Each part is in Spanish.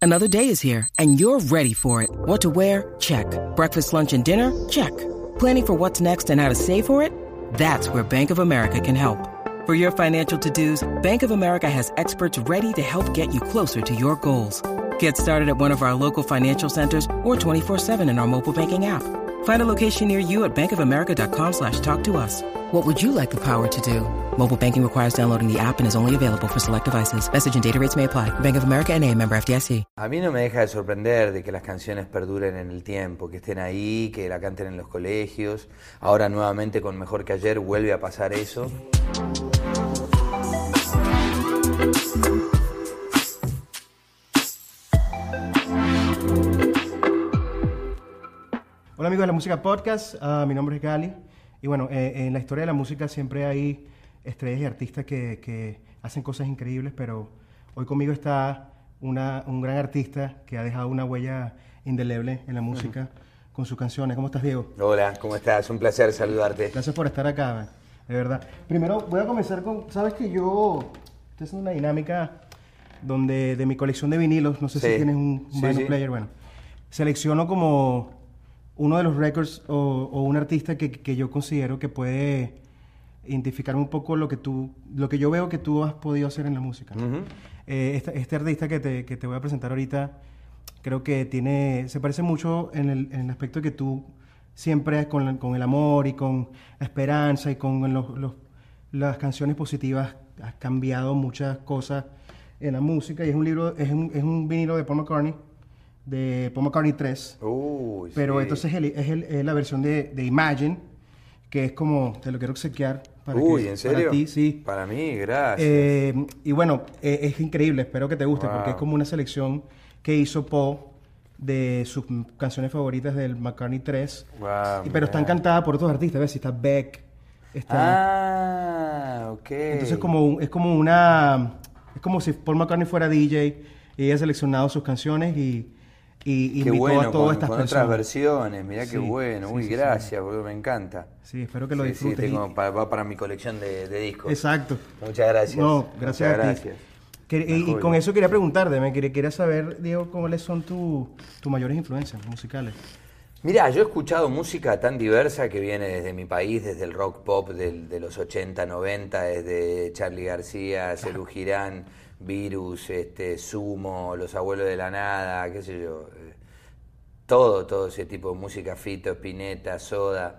Another day is here, and you're ready for it. What to wear? Check. Breakfast, lunch, and dinner? Check. Planning for what's next and how to save for it? That's where Bank of America can help. For your financial to-dos, Bank of America has experts ready to help get you closer to your goals. Get started at one of our local financial centers or 24/7 in our mobile banking app. Find a location near you at bankofamerica.com/talktous. What would you like the power to do? Mobile banking requires downloading the app and is only available for select devices. Message and data rates may apply. Bank of America N.A., member FDIC. A mí no me deja de sorprender de que las canciones perduren en el tiempo, que estén ahí, que la canten en los colegios. Ahora nuevamente con Mejor que Ayer vuelve a pasar eso. Hola amigos de la Música Podcast, mi nombre es Gali y bueno, en la historia de la música siempre hay estrellas y artistas que hacen cosas increíbles, pero hoy conmigo está un gran artista que ha dejado una huella indeleble en la música con sus canciones. ¿Cómo estás, Diego? Hola, ¿cómo estás? Un placer saludarte. Gracias por estar acá, de verdad. Primero voy a comenzar con, sabes que yo estoy haciendo una dinámica donde de mi colección de vinilos, no sé si tienes un vinyl player, bueno, selecciono como uno de los records o un artista que yo considero que puede identificarme un poco lo que yo veo que tú has podido hacer en la música. Este artista que te voy a presentar ahorita, creo que se parece mucho en el aspecto de que tú siempre con el amor y con la esperanza y con las canciones positivas has cambiado muchas cosas en la música, y es un vinilo de Paul McCartney, de Paul McCartney 3. Pero entonces es la versión de Imagine, que es como, te lo quiero obsequiar ¿en serio? Para ti, sí. Para mí, gracias. Y bueno, es increíble, espero que te guste, porque es como una selección que hizo Paul de sus canciones favoritas del McCartney 3. Pero están cantadas por otros artistas, ¿ves? Si está Beck, ok. Entonces es como si Paul McCartney fuera DJ y ella ha seleccionado sus canciones y invitó a todas estas personas. Otras versiones, mirá qué bueno. Gracias, boludo, me encanta. Sí, espero que lo disfrutes. Va para mi colección de discos. Exacto. Muchas gracias. No, gracias a ti. Y con eso quería preguntarte, quería saber, Diego, cuáles son tus mayores influencias musicales. Mirá, yo he escuchado música tan diversa que viene desde mi país, desde el rock pop de los 80, 90, desde Charly García, Serú Girán, Virus, Sumo, Los Abuelos de la Nada, qué sé yo, todo ese tipo de música, Fito, Spinetta, Soda,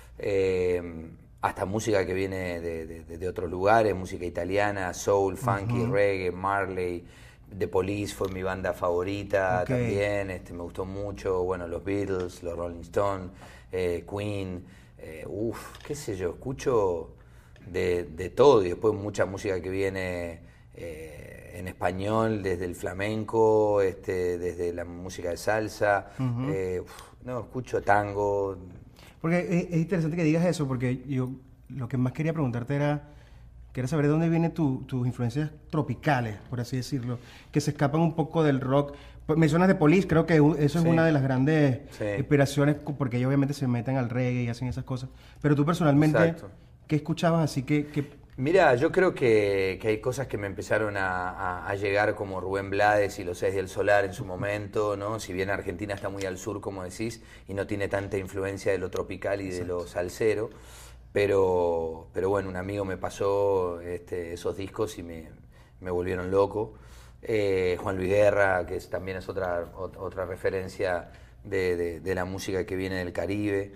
hasta música que viene de otros lugares, música italiana, soul, funky, reggae, Marley, The Police fue mi banda favorita también, me gustó mucho, bueno, los Beatles, los Rolling Stones, Queen, qué sé yo, escucho de todo, y después mucha música que viene en español, desde el flamenco, desde la música de salsa, escucho tango. Porque es interesante que digas eso, porque yo lo que más quería preguntarte era saber de dónde vienen tus influencias tropicales, por así decirlo, que se escapan un poco del rock. Mencionas de Police, creo que eso es una de las grandes inspiraciones, porque ellos obviamente se meten al reggae y hacen esas cosas. Pero tú personalmente, ¿qué escuchabas así que Mira, yo creo que hay cosas que me empezaron a llegar, como Rubén Blades y Los Seis del Solar en su momento, ¿no? Si bien Argentina está muy al sur, como decís, y no tiene tanta influencia de lo tropical y de lo salsero, pero bueno, un amigo me pasó esos discos y me volvieron loco. Juan Luis Guerra, que también es otra referencia de la música que viene del Caribe.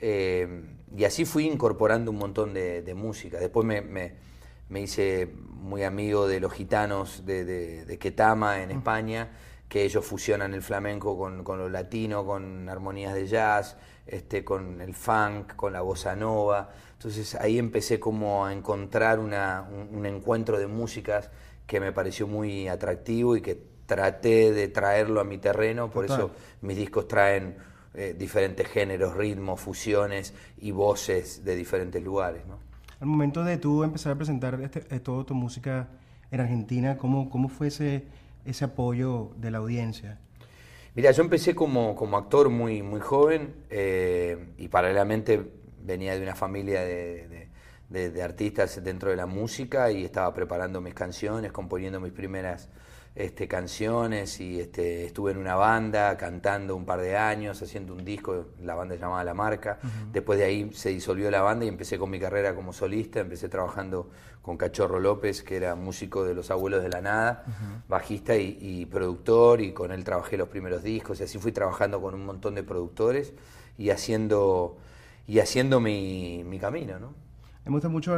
Y así fui incorporando un montón de música. Después me hice muy amigo de los gitanos de Ketama en España, que ellos fusionan el flamenco con lo latino, con armonías de jazz, con el funk, con la bossa nova. Entonces ahí empecé como a encontrar un encuentro de músicas que me pareció muy atractivo y que traté de traerlo a mi terreno. Por eso mis discos traen diferentes géneros, ritmos, fusiones y voces de diferentes lugares, ¿no? Al momento de tú empezar a presentar toda tu música en Argentina, ¿cómo fue ese apoyo de la audiencia? Mira, yo empecé como actor muy joven, y paralelamente venía de una familia de artistas dentro de la música y estaba preparando mis canciones, componiendo mis primeras canciones y estuve en una banda cantando un par de años, haciendo un disco, la banda llamada La Marca. Después de ahí se disolvió la banda y empecé con mi carrera como solista. Empecé trabajando con Cachorro López, que era músico de Los Abuelos de la Nada, bajista y productor, y con él trabajé los primeros discos, y así fui trabajando con un montón de productores y haciendo mi camino, ¿no? Me gusta mucho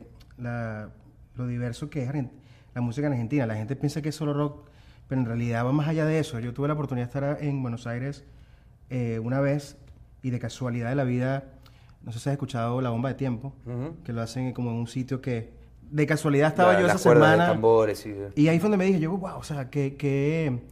lo diverso que es la música en Argentina. La gente piensa que es solo rock, pero en realidad va más allá de eso. Yo tuve la oportunidad de estar en Buenos Aires una vez, y de casualidad de la vida, no sé si has escuchado La Bomba de Tiempo, que lo hacen como en un sitio que de casualidad estaba yo esa semana. De tambores, y ahí fue donde me dije, yo, wow, o sea, que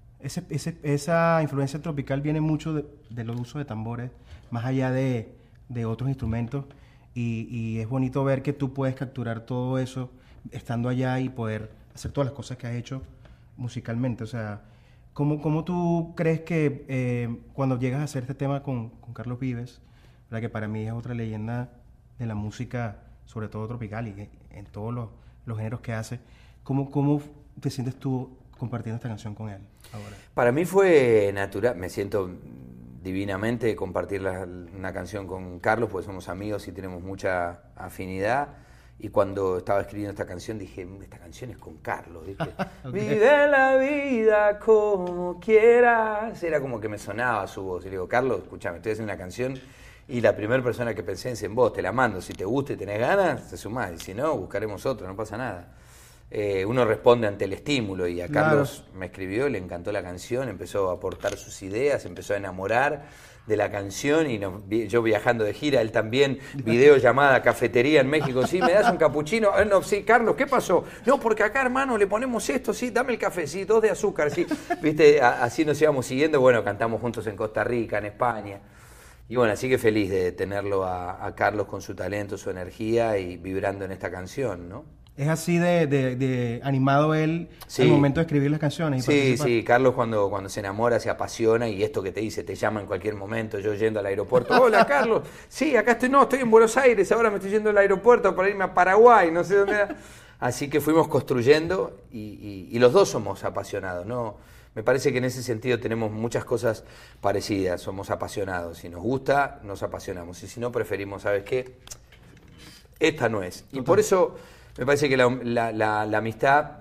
esa influencia tropical viene mucho de los usos de tambores, más allá de otros instrumentos, y es bonito ver que tú puedes capturar todo eso estando allá y poder hacer todas las cosas que has hecho musicalmente. O sea, ¿cómo tú crees que cuando llegas a hacer este tema con Carlos Vives, ¿verdad? Que para mí es otra leyenda de la música, sobre todo tropical, y en todos los géneros que hace, ¿cómo te sientes tú compartiendo esta canción con él ahora? Para mí fue natural, me siento divinamente compartir una canción con Carlos, porque somos amigos y tenemos mucha afinidad. Y cuando estaba escribiendo esta canción dije, esta canción es con Carlos, ¿viste? Okay. Vive la vida como quieras. Era como que me sonaba su voz. Y le digo, Carlos, escúchame, estoy haciendo una canción y la primera persona que pensé es en vos, te la mando. Si te gusta y tenés ganas, te sumás. Y si no, buscaremos otra, no pasa nada. Uno responde ante el estímulo, y a Carlos me escribió, le encantó la canción, empezó a aportar sus ideas, empezó a enamorar de la canción, y yo viajando de gira, él también, videollamada, cafetería en México, sí, ¿me das un capuchino? No, sí, Carlos, ¿qué pasó? No, porque acá, hermano, le ponemos esto, sí, dame el café, sí, 2 de azúcar, sí. Viste, así nos íbamos siguiendo, bueno, cantamos juntos en Costa Rica, en España. Y bueno, así que feliz de tenerlo a Carlos con su talento, su energía y vibrando en esta canción, ¿no? ¿Es así de animado él al momento de escribir las canciones? Sí, Carlos cuando se enamora se apasiona, y esto que te dice, te llama en cualquier momento, yo yendo al aeropuerto, hola Carlos, sí, acá estoy en Buenos Aires, ahora me estoy yendo al aeropuerto para irme a Paraguay, no sé dónde era. Así que fuimos construyendo y los dos somos apasionados, ¿no? Me parece que en ese sentido tenemos muchas cosas parecidas, somos apasionados, si nos gusta, nos apasionamos, y si no, preferimos, ¿sabes qué? Esta no es. Y por eso me parece que la amistad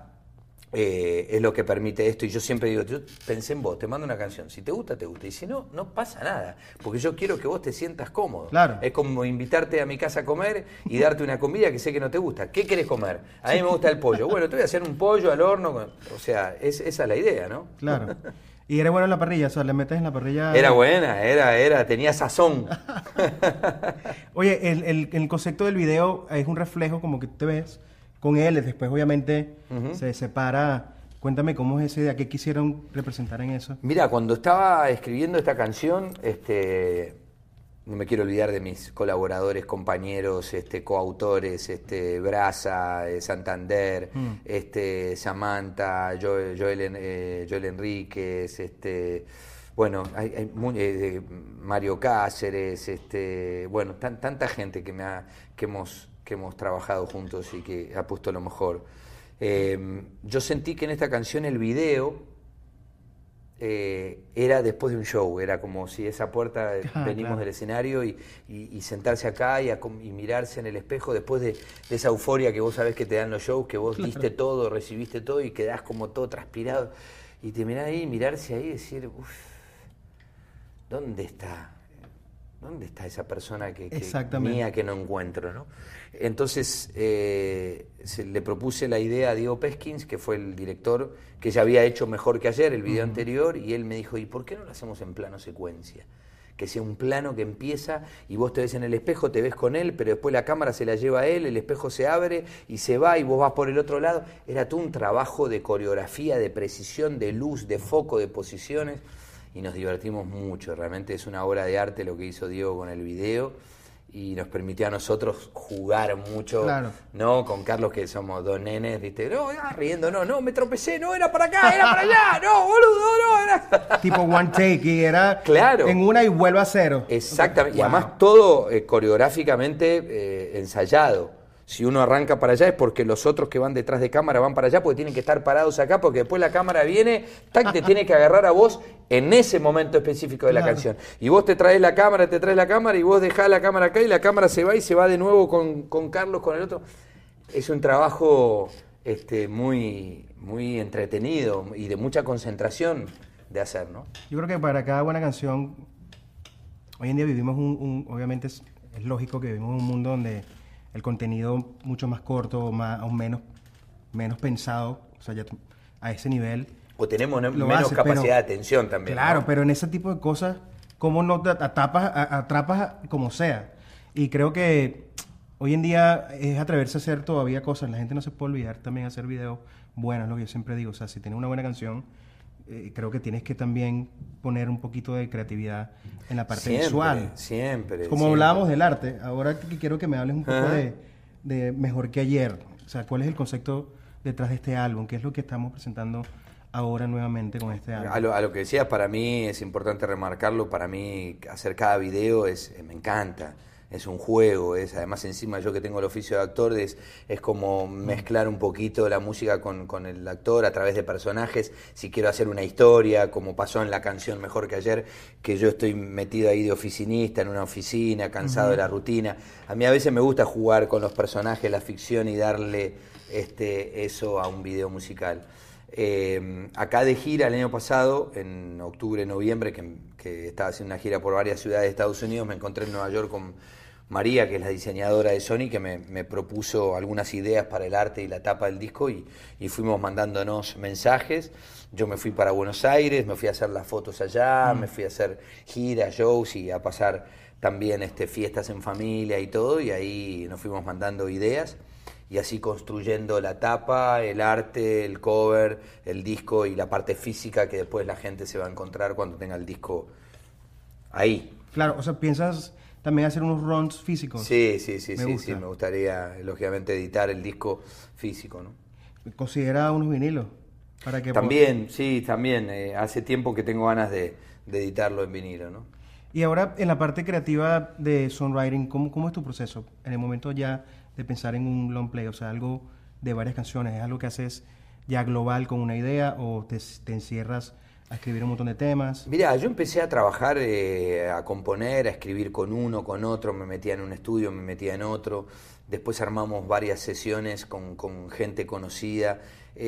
es lo que permite esto, y yo siempre digo, yo pensé en vos, te mando una canción, si te gusta, y si no, no pasa nada, porque yo quiero que vos te sientas cómodo. Claro. Es como invitarte a mi casa a comer y darte una comida que sé que no te gusta. ¿Qué querés comer? A mí me gusta el pollo. Bueno, te voy a hacer un pollo al horno, o sea, esa es la idea, ¿no? Claro. ¿Y era bueno en la parrilla? O sea, ¿le metes en la parrilla? Era buena, tenía sazón. Oye, el concepto del video es un reflejo como que te ves con él, después obviamente se separa. Cuéntame cómo es esa idea, qué quisieron representar en eso. Mira, cuando estaba escribiendo esta canción, no me quiero olvidar de mis colaboradores, compañeros, coautores, Brasa, Santander, Samantha, Joel Enríquez, bueno, hay Mario Cáceres, bueno, tanta gente que hemos trabajado juntos y que ha puesto lo mejor. Yo sentí que en esta canción el video era después de un show, era como si esa puerta venimos del escenario y sentarse acá y mirarse en el espejo después de esa euforia que vos sabés que te dan los shows, que vos diste todo, recibiste todo y quedás como todo transpirado, y te mirás ahí, mirarse ahí y decir, uff, ¿dónde está esa persona mía que no encuentro, ¿no? Entonces le propuse la idea a Diego Peskins, que fue el director, que ya había hecho Mejor que Ayer, el video anterior, y él me dijo, ¿y por qué no lo hacemos en plano secuencia? Que sea un plano que empieza y vos te ves en el espejo, te ves con él, pero después la cámara se la lleva a él, el espejo se abre y se va y vos vas por el otro lado. Era todo un trabajo de coreografía, de precisión, de luz, de foco, de posiciones, y nos divertimos mucho. Realmente es una obra de arte lo que hizo Diego con el video, y nos permitió a nosotros jugar mucho, ¿no? Con Carlos, que somos dos nenes, ¿viste? No, riendo, no, me tropecé, no, era para acá, era para allá, no, boludo, no, era... Tipo one take, y era en una y vuelve a cero. Exactamente, Okay. Y además todo coreográficamente ensayado. O Si uno arranca para allá es porque los otros que van detrás de cámara van para allá porque tienen que estar parados acá porque después la cámara viene, tac, te tiene que agarrar a vos en ese momento específico de la canción. Y vos te traes la cámara y vos dejás la cámara acá y la cámara se va y se va de nuevo con Carlos, con el otro. Es un trabajo muy, muy entretenido y de mucha concentración de hacer, ¿no? Yo creo que para cada buena canción, hoy en día vivimos obviamente es lógico que vivimos en un mundo donde el contenido mucho más corto o menos pensado, o sea, ya a ese nivel. O tenemos menos capacidad de atención también. Claro, ¿no? pero en ese tipo de cosas, ¿cómo no te atrapas como sea? Y creo que hoy en día es atreverse a hacer todavía cosas. La gente no se puede olvidar también hacer videos buenos, lo que yo siempre digo. O sea, si tienes una buena canción, creo que tienes que también poner un poquito de creatividad en la parte visual. Siempre. Como hablábamos del arte, ahora quiero que me hables un poco de Mejor que Ayer. O sea, ¿cuál es el concepto detrás de este álbum? ¿Qué es lo que estamos presentando ahora nuevamente con este álbum? A lo que decías, para mí es importante remarcarlo. Para mí hacer cada video me encanta. Es un juego, además encima yo que tengo el oficio de actor, es como mezclar un poquito la música con el actor a través de personajes. Si quiero hacer una historia, como pasó en la canción Mejor que Ayer, que yo estoy metido ahí de oficinista en una oficina, cansado de la rutina. A mí a veces me gusta jugar con los personajes, la ficción y darle eso a un video musical. Acá de gira el año pasado, en octubre, noviembre, que estaba haciendo una gira por varias ciudades de Estados Unidos, me encontré en Nueva York con María, que es la diseñadora de Sony, que me propuso algunas ideas para el arte y la tapa del disco y fuimos mandándonos mensajes. Yo me fui para Buenos Aires, me fui a hacer las fotos allá, me fui a hacer giras, shows y a pasar también fiestas en familia y todo, y ahí nos fuimos mandando ideas y así construyendo la tapa, el arte, el cover, el disco y la parte física que después la gente se va a encontrar cuando tenga el disco ahí. Claro, o sea, ¿piensas también hacer unos runs físicos? Sí, me gustaría, lógicamente, editar el disco físico, ¿no? ¿Considera unos vinilos? Para que también. Hace tiempo que tengo ganas de editarlo en vinilo, ¿no? Y ahora, en la parte creativa de songwriting, ¿cómo es tu proceso? En el momento ya de pensar en un long play, o sea, algo de varias canciones, ¿es algo que haces ya global con una idea o te encierras a escribir un montón de temas? Mira, yo empecé a trabajar, a componer, a escribir con uno, con otro, me metía en un estudio, me metía en otro, después armamos varias sesiones con gente conocida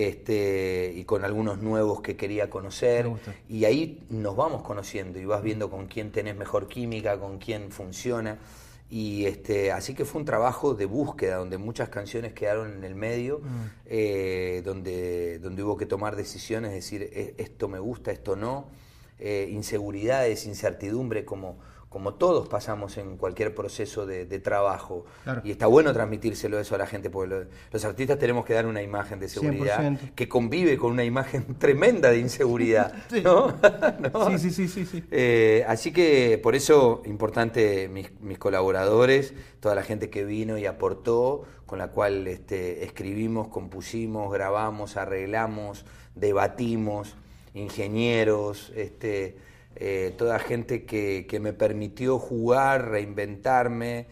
y con algunos nuevos que quería conocer, y ahí nos vamos conociendo y vas viendo con quién tenés mejor química, con quién funciona. Y así que fue un trabajo de búsqueda, donde muchas canciones quedaron en el medio, donde hubo que tomar decisiones, decir, esto me gusta, esto no, inseguridades, incertidumbre, como todos pasamos en cualquier proceso de trabajo. Claro. Y está bueno transmitírselo eso a la gente, porque los artistas tenemos que dar una imagen de seguridad 100%. Que convive con una imagen tremenda de inseguridad. Sí. ¿No? ¿No? Sí. Así que por eso importante mis colaboradores, toda la gente que vino y aportó, con la cual escribimos, compusimos, grabamos, arreglamos, debatimos, ingenieros, toda gente que me permitió jugar, reinventarme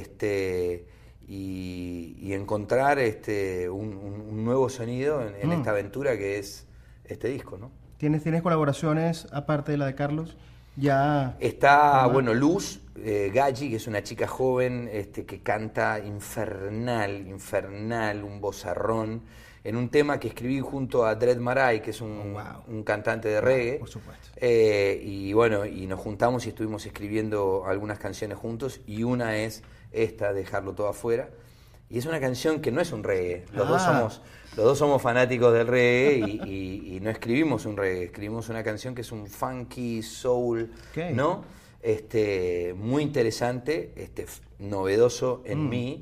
y encontrar un nuevo sonido en esta aventura que es este disco, ¿no? ¿Tienes colaboraciones aparte de la de Carlos? Ya está, bueno, Luz Galli, que es una chica joven que canta infernal, un vozarrón, en un tema que escribí junto a Dread Marai, que es un cantante de reggae. Por supuesto. Y bueno, y nos juntamos y estuvimos escribiendo algunas canciones juntos, y una es esta, Dejarlo Todo Afuera. Y es una canción que no es un reggae. Los dos somos fanáticos del reggae y no escribimos un reggae, escribimos una canción que es un funky soul, ¿no? Muy interesante, novedoso en mí,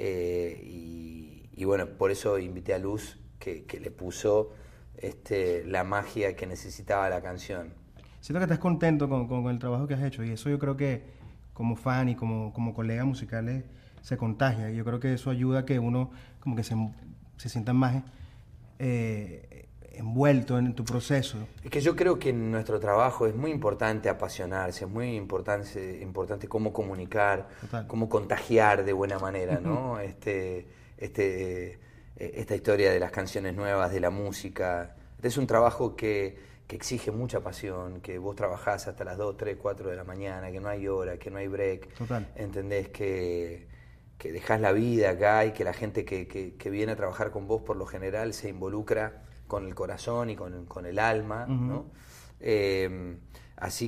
y bueno, por eso invité a Luz, que le puso la magia que necesitaba la canción. Siento que estás contento con el trabajo que has hecho, y eso yo creo que como fan y como colegas musicales se contagia, y yo creo que eso ayuda a que uno como que se sienta más envuelto en tu proceso. Es que yo creo que en nuestro trabajo es muy importante apasionarse, es muy importante cómo comunicar, Total. cómo contagiar de buena manera, ¿no? Esta historia de las canciones nuevas, de la música. Es un trabajo que exige mucha pasión, que vos trabajás hasta las 2, 3, 4 de la mañana, que no hay hora, que no hay break. Total. ¿Entendés? Que dejás la vida acá y que la gente que viene a trabajar con vos por lo general se involucra con el corazón y con el alma, ¿no? Así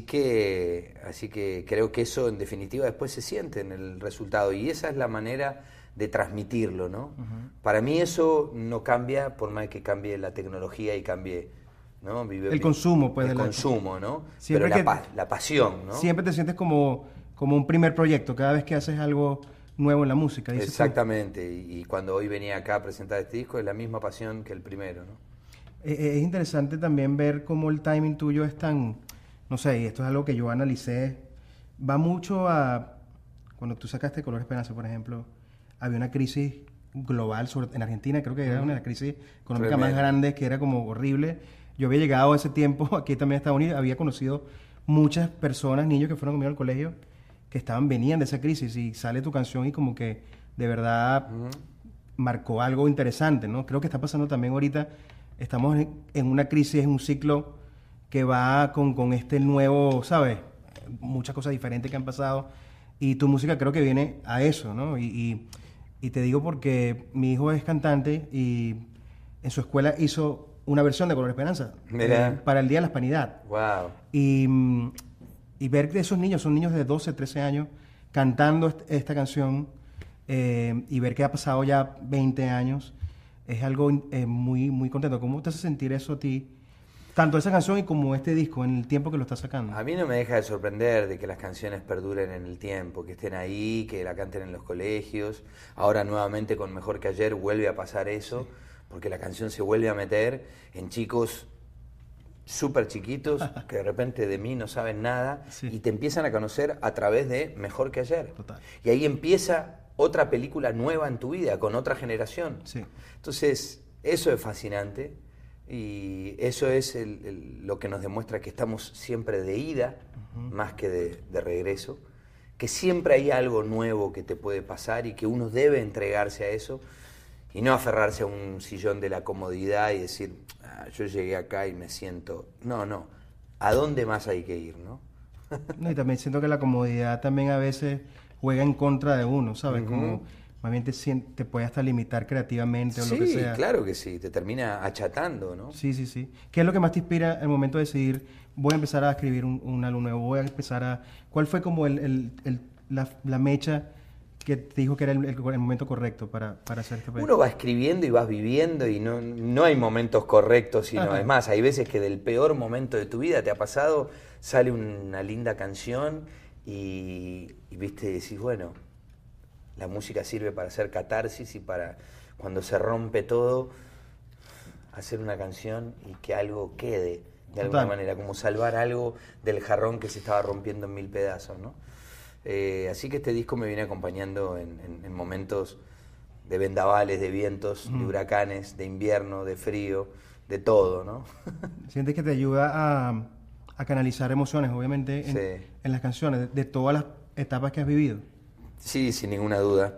que creo que eso en definitiva después se siente en el resultado y esa es la manera de transmitirlo, ¿no? Para mí eso no cambia por más que cambie la tecnología y cambie, ¿no? El consumo, pues. El consumo, ¿no? Siempre pero la pasión, ¿no? Siempre te sientes como un primer proyecto, cada vez que haces algo nuevo en la música. Exactamente, y cuando hoy venía acá a presentar este disco es la misma pasión que el primero, ¿no? Es interesante también ver cómo el timing tuyo es tan, no sé, y esto es algo que yo analicé, va mucho a, cuando tú sacaste Color Esperanza, por ejemplo, había una crisis global en Argentina, creo que era una de las crisis económicas más grandes, que era como horrible. Yo había llegado a ese tiempo aquí también a Estados Unidos, había conocido muchas personas, niños que fueron conmigo al colegio, que venían de esa crisis, y sale tu canción y como que de verdad marcó algo interesante, ¿no? Creo que está pasando también ahorita. Estamos en una crisis, en un ciclo que va con este nuevo, ¿sabes? Muchas cosas diferentes que han pasado. Y tu música creo que viene a eso, ¿no? Y te digo porque mi hijo es cantante y en su escuela hizo una versión de Color Esperanza para el Día de la Hispanidad. Wow. Y ver que esos niños, son niños de 12, 13 años, cantando esta canción y ver que ha pasado ya 20 años, es algo muy, muy contento. ¿Cómo te hace sentir eso a ti? Tanto esa canción y como este disco, en el tiempo que lo estás sacando. A mí no me deja de sorprender de que las canciones perduren en el tiempo, que estén ahí, que la canten en los colegios. Ahora nuevamente con Mejor que Ayer vuelve a pasar eso, porque la canción se vuelve a meter en chicos súper chiquitos que de repente de mí no saben nada y te empiezan a conocer a través de Mejor que Ayer. Total. Y ahí empieza otra película nueva en tu vida, con otra generación. Sí. Entonces, eso es fascinante y eso es lo que nos demuestra que estamos siempre de ida, más que de regreso, que siempre hay algo nuevo que te puede pasar y que uno debe entregarse a eso y no aferrarse a un sillón de la comodidad y decir, yo llegué acá y me siento... No, ¿a dónde más hay que ir, no? No, y también siento que la comodidad también a veces juega en contra de uno, ¿sabes? Como más bien te puede hasta limitar creativamente o lo que sea. Sí, claro que sí, te termina achatando, ¿no? Sí. ¿Qué es lo que más te inspira al momento de decidir, voy a empezar a escribir un álbum nuevo, voy a empezar a... ¿Cuál fue como la mecha que te dijo que era el momento correcto para hacer este proyecto? Uno va escribiendo y vas viviendo y no hay momentos correctos, sino es más, hay veces que del peor momento de tu vida te ha pasado, sale una linda canción y viste, decís, bueno, la música sirve para hacer catarsis y para cuando se rompe todo, hacer una canción y que algo quede de alguna manera, como salvar algo del jarrón que se estaba rompiendo en mil pedazos, ¿no? Así que este disco me viene acompañando en momentos de vendavales, de vientos, de huracanes, de invierno, de frío, de todo, ¿no? ¿Sientes que te ayuda a canalizar emociones, obviamente, en las canciones, de todas las etapas que has vivido? Sí, sin ninguna duda.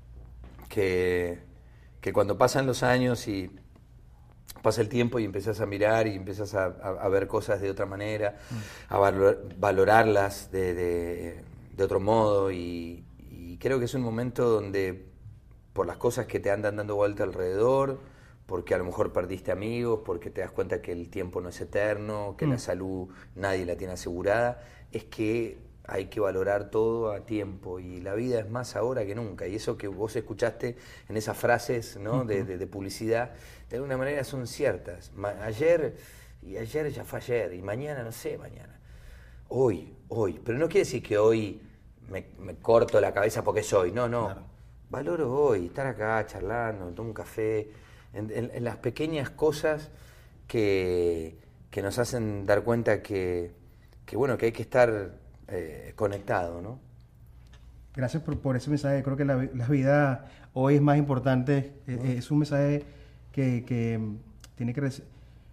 Que cuando pasan los años y pasa el tiempo y empiezas a mirar y empiezas a ver cosas de otra manera, a valorarlas de otro modo y creo que es un momento donde por las cosas que te andan dando vuelta alrededor, porque a lo mejor perdiste amigos, porque te das cuenta que el tiempo no es eterno, que la salud nadie la tiene asegurada, es que hay que valorar todo a tiempo y la vida es más ahora que nunca. Y eso que vos escuchaste en esas frases, ¿no? de publicidad, de alguna manera son ciertas. Ayer ya fue ayer y mañana no sé, mañana. Hoy. Pero no quiere decir que hoy me corto la cabeza porque es hoy. No. Claro. Valoro hoy, estar acá charlando, tomo un café, en las pequeñas cosas que nos hacen dar cuenta que hay que estar conectado, ¿no? Gracias por ese mensaje. Creo que la vida hoy es más importante. Es un mensaje que tiene que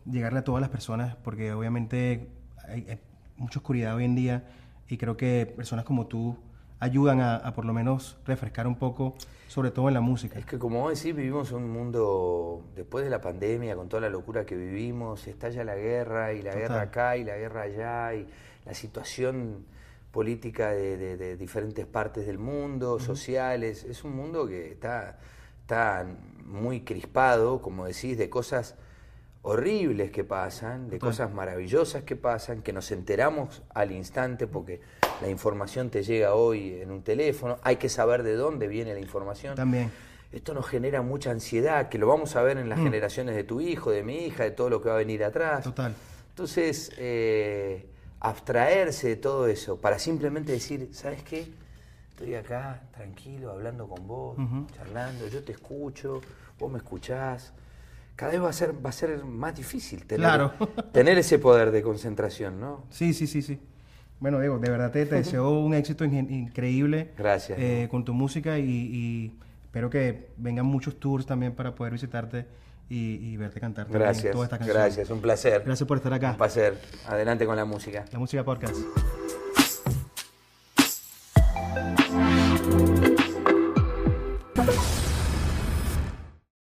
llegarle a todas las personas, porque obviamente hay mucha oscuridad hoy en día y creo que personas como tú ayudan a por lo menos refrescar un poco, sobre todo en la música. Es que como vos decís, vivimos en un mundo, después de la pandemia, con toda la locura que vivimos, estalla la guerra, y la guerra acá, y la guerra allá, y la situación política de diferentes partes del mundo, sociales. Es un mundo que está muy crispado, como decís, de cosas horribles que pasan, de cosas maravillosas que pasan, que nos enteramos al instante porque la información te llega hoy en un teléfono, hay que saber de dónde viene la información. También. Esto nos genera mucha ansiedad, que lo vamos a ver en las generaciones de tu hijo, de mi hija, de todo lo que va a venir atrás. Total. Entonces, abstraerse de todo eso para simplemente decir, ¿sabes qué? Estoy acá, tranquilo, hablando con vos, charlando, yo te escucho, vos me escuchás. Cada vez va a ser más difícil tener ese poder de concentración, ¿no? Sí. Bueno, Diego, de verdad te deseo un éxito increíble. Gracias. Con tu música y espero que vengan muchos tours también para poder visitarte y verte cantar. Gracias, todas estas canciones. gracias, un placer. Gracias por estar acá. Un placer. Adelante con la música. La Música Podcast.